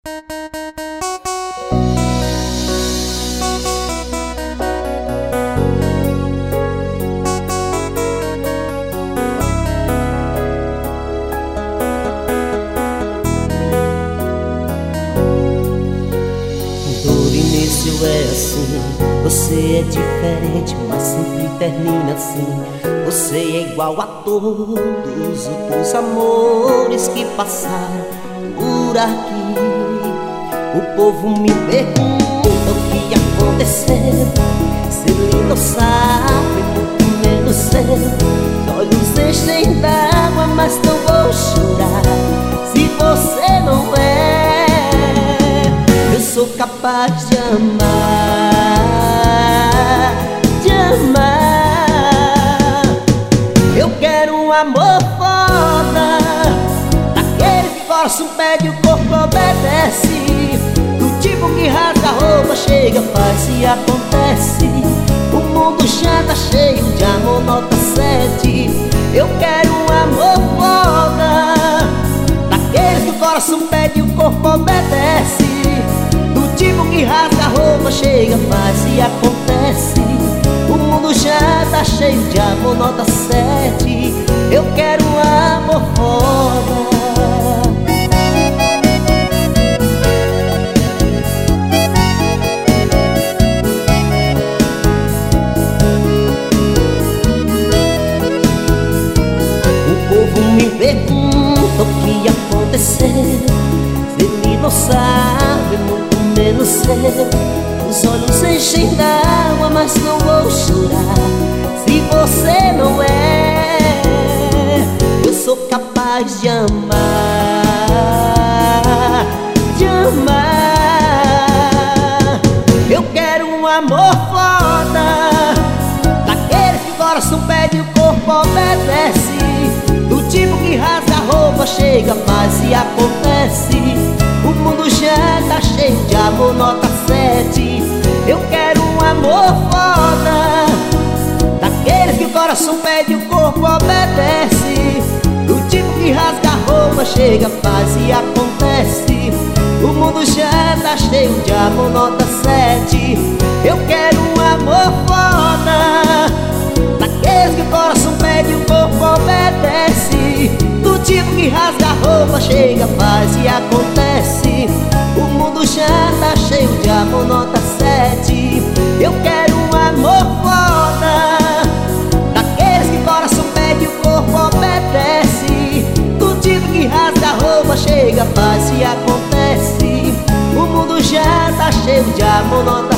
Todo início é assim, você é diferente, mas sempre termina assim. Você é igual a todos os amores que passaram por aqui. O povo me pergunta o que aconteceu. Se ele não sabe, muito menos eu. Olhos enchem d'água, mas não vou chorar. Se você não é, eu sou capaz de amar, de amar. Eu quero um amor foda, daquele que força um pé e o corpo obedece, do tipo que rasga a roupa, chega, faz e acontece. O mundo já tá cheio de amor, nota 7. Eu quero um amor foda, daqueles que força um pé e o corpo obedece, do tipo que rasga a roupa, chega, faz e acontece. O mundo já tá cheio de amor, nota 7. Eu quero um amor foda. O povo me pergunta o que aconteceu. Se ele não sabe, muito menos eu. Os olhos enchem d'água, mas não vou chorar. Se você não é, eu sou capaz de amar, de amar. Eu quero um amor foda, daquele que força um pé e o corpo obedece, do tipo que rasga a roupa, chega, faz e acontece. O mundo já tá cheio de amor, nota 7. Eu quero um amor foda, daqueles que o coração pede e o corpo obedece, do tipo que rasga a roupa, chega, faz e acontece. O mundo já tá cheio de amor, nota 7. Eu quero um amor foda, daqueles que o coração pede e o corpo obedece, do tipo que rasga a roupa, chega, faz e acontece. O mundo já tá cheio de amor, nota 7. Eu quero um amor foda, daqueles que coração pede e o corpo obedece, do tipo que rasga a roupa, chega, faz e acontece. O mundo já tá cheio de amor, nota